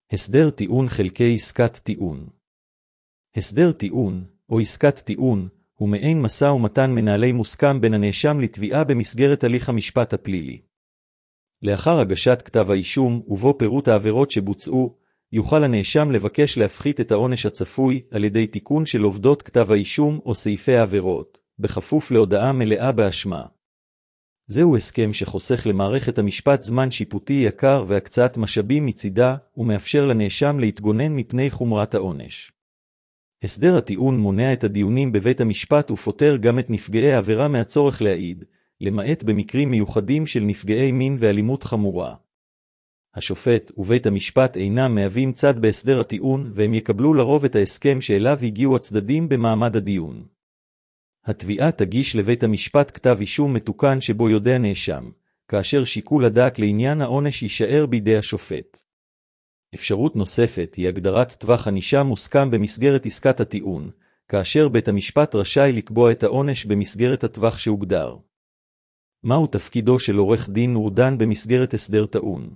הסדר טיעון חלקי עסקת טיעון. הסדר טיעון, או עסקת טיעון, הוא מעין משא ומתן מנהלי מוסכם בין הנאשם לתביעה במסגרת הליך המשפט הפלילי. לאחר הגשת כתב האישום ובו פירוט העבירות שבוצעו, יוכל הנאשם לבקש להפחית את העונש הצפוי על ידי תיקון של עובדות כתב האישום או סעיפי העבירות, בכפוף להודעה מלאה באשמה. זהו הסכם שחוסך למערכת המשפט זמן שיפוטי יקר והקצאת משאבים מצידה, ומאפשר לנאשם להתגונן מפני חומרת העונש. הסדר הטיעון מונע את הדיונים בבית המשפט ופותר גם את נפגעי העבירה מהצורך להעיד, למעט במקרים מיוחדים של נפגעי מין ואלימות חמורה. השופט ובית המשפט אינם מהווים צד בהסדר הטיעון, והם יקבלו לרוב את ההסכם שאליו הגיעו הצדדים במעמד הדיון. התביעה תגיש לבית המשפט כתב אישום מתוקן שבו יודע נאשם, כאשר שיקול הדעת לעניין העונש יישאר בידי השופט. אפשרות נוספת היא הגדרת טווח ענישה מוסכם במסגרת עסקת הטיעון, כאשר בית המשפט רשאי לקבוע את העונש במסגרת הטווח שהוגדר. מהו תפקידו של עורך דין ורדן במסגרת הסדר טיעון?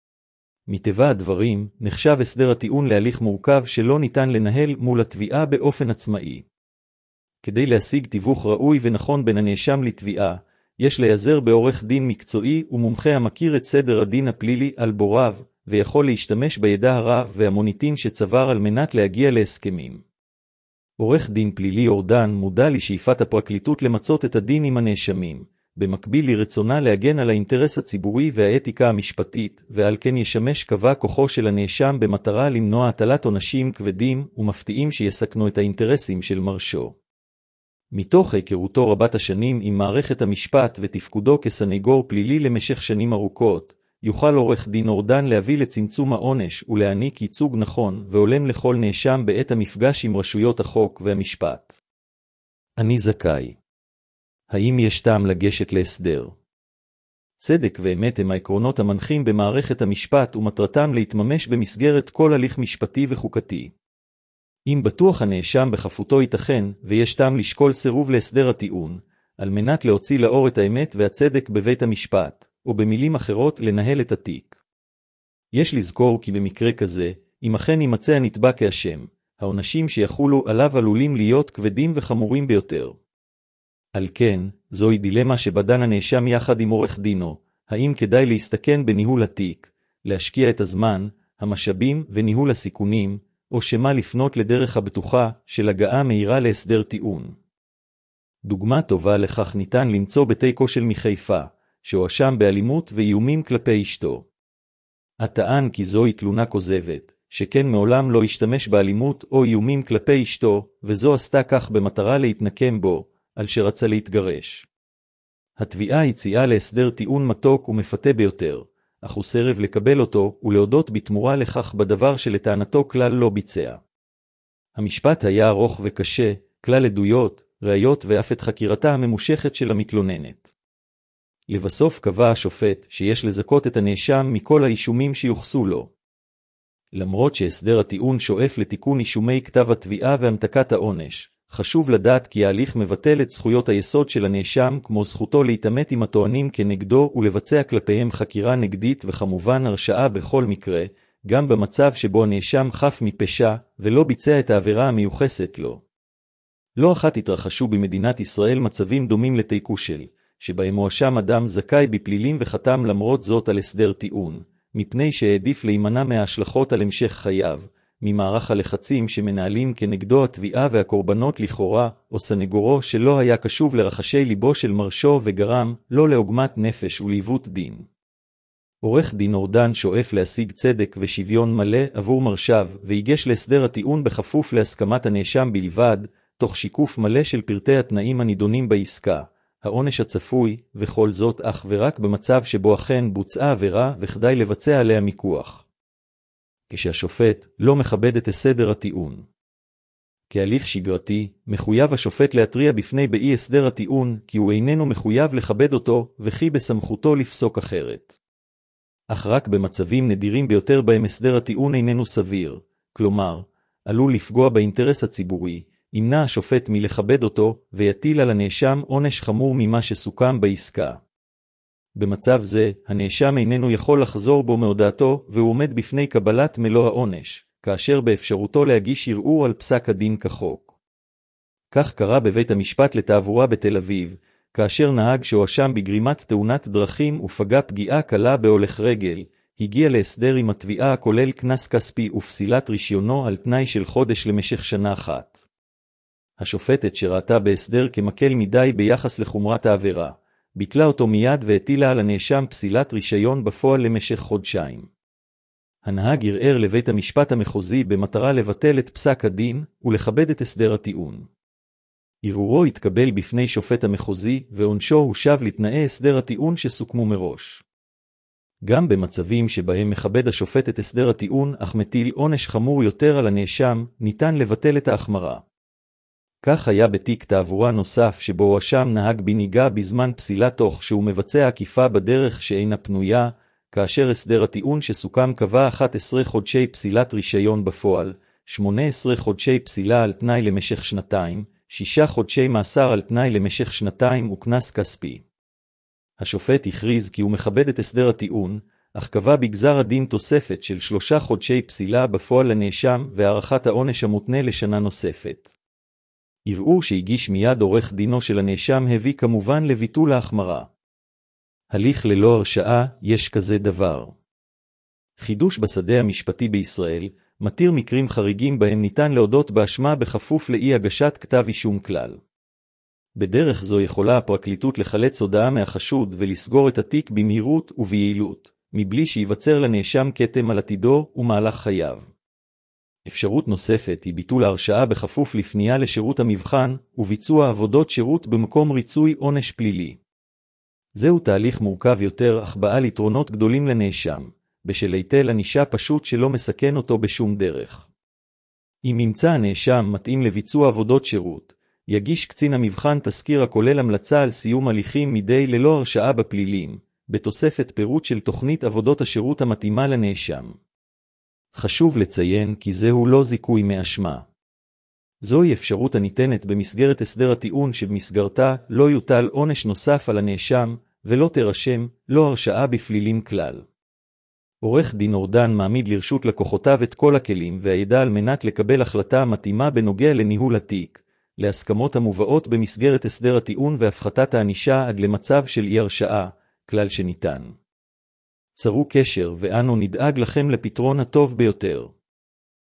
מטבע הדברים, נחשב הסדר הטיעון להליך מורכב שלא ניתן לנהל מול התביעה באופן עצמאי. כדי להשיג תיווך ראוי ונכון בין הנאשם לתביעה, יש להיעזר בעורך דין מקצועי ומומחה המכיר את סדר הדין הפלילי על בוריו, ויכול להשתמש בידע הרב והמוניטין שצבר על מנת להגיע להסכמים. עורך דין פלילי ורדן מודע לשאיפת הפרקליטות למצות את הדין עם הנאשמים, במקביל לרצונה להגן על האינטרס הציבורי והאתיקה המשפטית, ועל כן ישמש קבע כוחו של הנאשם במטרה למנוע הטלת עונשים כבדים ומפתיעים שיסכנו את האינטרסים של מרשו. מתוך היכרותו רבת השנים עם מערכת המשפט ותפקודו כסניגור פלילי למשך שנים ארוכות, יוכל עורך דין ורדן להביא לצמצום העונש ולהעניק ייצוג נכון והולם לכל נאשם בעת המפגש עם רשויות החוק והמשפט. אני זכאי. האם יש טעם לגשת להסדר? צדק ואמת הם העקרונות המנחים במערכת המשפט ומטרתם להתממש במסגרת כל הליך משפטי וחוקתי. אם בטוח הנאשם בחפותו ייתכן ויש טעם לשקול סירוב להסדר הטיעון, על מנת להוציא לאור את האמת והצדק בבית המשפט, או במילים אחרות לנהל את התיק. יש לזכור כי במקרה כזה, אם אכן יימצא הנתבע כאשם, העונשים שיחולו עליו עלולים להיות כבדים וחמורים ביותר. על כן, זוהי דילמה שבדן הנאשם יחד עם עורך דינו, האם כדאי להסתכן בניהול התיק, להשקיע את הזמן, המשאבים וניהול הסיכונים, או שמה לפנות לדרך הבטוחה של הגעה מהירה להסדר טיעון. דוגמה טובה לכך ניתן למצוא בתיקו של מחיפה, שהואשם באלימות ואיומים כלפי אשתו. הטען כי זוהי תלונה כוזבת, שכן מעולם לא השתמש באלימות או איומים כלפי אשתו, וזו עשתה כך במטרה להתנקם בו, על שרצה להתגרש. התביעה הציעה להסדר טיעון מתוק ומפתה ביותר, אך הוא סירב לקבל אותו ולהודות בתמורה לכך בדבר שלטענתו כלל לא ביצע. המשפט היה ארוך וקשה, כלל עדויות, ראיות ואף את חקירתה הממושכת של המתלוננת. לבסוף קבע השופט שיש לזכות את הנאשם מכל האישומים שיוחסו לו. למרות שהסדר הטיעון שואף לתיקון אישומי כתב התביעה והמתקת העונש, חשוב לדעת כי ההליך מבטל את זכויות היסוד של הנאשם כמו זכותו להתעמת עם הטוענים כנגדו ולבצע כלפיהם חקירה נגדית וכמובן הרשעה בכל מקרה, גם במצב שבו הנאשם חף מפשע ולא ביצע את העבירה המיוחסת לו. לא אחת התרחשו במדינת ישראל מצבים דומים לתיקו שבהם הואשם אדם זכאי בפלילים וחתם למרות זאת על הסדר טיעון, מפני שהעדיף להימנע מההשלכות על המשך חייו, ממערך הלחצים שמנהלים כנגדו התביעה והקורבנות לכאורה, או סנגורו שלא היה קשוב לרחשי ליבו של מרשו וגרם לא לעוגמת נפש ולעיוות דין. עורך דין ורדן שואף להשיג צדק ושוויון מלא עבור מרשיו, והיגש להסדר הטיעון בכפוף להסכמת הנאשם בלבד, תוך שיקוף מלא של פרטי התנאים הנידונים בעסקה, העונש הצפוי, וכל זאת אך ורק במצב שבו אכן בוצעה עבירה וכדאי לבצע עליה מיקוח. כשהשופט לא מכבד את הסדר הטיעון. כהליך שגרתי, מחויב השופט להתריע בפני באי הסדר הטיעון, כי הוא איננו מחויב לכבד אותו, וכי בסמכותו לפסוק אחרת. אך רק במצבים נדירים ביותר בהם הסדר הטיעון איננו סביר, כלומר, עלול לפגוע באינטרס הציבורי, ימנע השופט מלכבד אותו, ויטיל על הנאשם עונש חמור ממה שסוכם בעסקה. במצב זה, הנאשם איננו יכול לחזור בו מהודעתו, והוא עומד בפני קבלת מלוא העונש, כאשר באפשרותו להגיש ערעור על פסק הדין כחוק. כך קרה בבית המשפט לתעבורה בתל אביב, כאשר נהג שהואשם בגרימת תאונת דרכים ופגע פגיעה קלה בהולך רגל, הגיע להסדר עם התביעה הכולל קנס כספי ופסילת רישיונו על תנאי של חודש למשך שנה אחת. השופטת שראתה בהסדר כמקל מדי ביחס לחומרת העבירה, ביטלה אותו מיד והטילה על הנאשם פסילת רישיון בפועל למשך חודשיים. הנהג ערער לבית המשפט המחוזי במטרה לבטל את פסק הדין ולכבד את הסדר הטיעון. ערעורו התקבל בפני שופט המחוזי ועונשו הושב לתנאי הסדר הטיעון שסוכמו מראש. גם במצבים שבהם מכבד השופט את הסדר הטיעון אך מטיל עונש חמור יותר על הנאשם, ניתן לבטל את ההחמרה. כך היה בתיק תעבורה נוסף שבו הואשם נהג בנהיגה בזמן פסילה תוך שהוא מבצע עקיפה בדרך שאינה פנויה, כאשר הסדר הטיעון שסוכם קבע 11 חודשי פסילת רישיון בפועל, 18 חודשי פסילה על תנאי למשך שנתיים, 6 חודשי מאסר על תנאי למשך שנתיים וקנס כספי. השופט הכריז כי הוא מכבד את הסדר הטיעון, אך קבע בגזר הדין תוספת של 3 חודשי פסילה בפועל לנאשם והארכת העונש המותנה לשנה נוספת. ערעור שהגיש מיד עורך דינו של הנאשם הביא כמובן לביטול ההחמרה. הליך ללא הרשעה, יש כזה דבר. חידוש בשדה המשפטי בישראל, מתיר מקרים חריגים בהם ניתן להודות באשמה בכפוף לאי הגשת כתב אישום כלל. בדרך זו יכולה הפרקליטות לחלץ הודעה מהחשוד ולסגור את התיק במהירות וביעילות, מבלי שיווצר לנאשם כתם על עתידו ומהלך חייו. אפשרות נוספת היא ביטול ההרשעה בכפוף לפנייה לשירות המבחן וביצוע עבודות שירות במקום ריצוי עונש פלילי. זהו תהליך מורכב יותר אך בעל יתרונות גדולים לנאשם, בשל היטל ענישה פשוט שלא מסכן אותו בשום דרך. אם ימצא הנאשם מתאים לביצוע עבודות שירות, יגיש קצין המבחן תזכיר הכולל המלצה על סיום הליכים מדי ללא הרשעה בפלילים, בתוספת פירוט של תוכנית עבודות השירות המתאימה לנאשם. חשוב לציין כי זהו לא זיכוי מאשמה. זוהי אפשרות הניתנת במסגרת הסדר הטיעון שבמסגרתה לא יוטל עונש נוסף על הנאשם ולא תרשם לא הרשעה בפלילים כלל. עורך דין אורדן מעמיד לרשות לקוחותיו את כל הכלים והידע על מנת לקבל החלטה המתאימה בנוגע לניהול התיק, להסכמות המובאות במסגרת הסדר הטיעון והפחתת הענישה עד למצב של אי הרשעה, כלל שניתן. צרו קשר ואנו נדאג לכם לפתרון הטוב ביותר.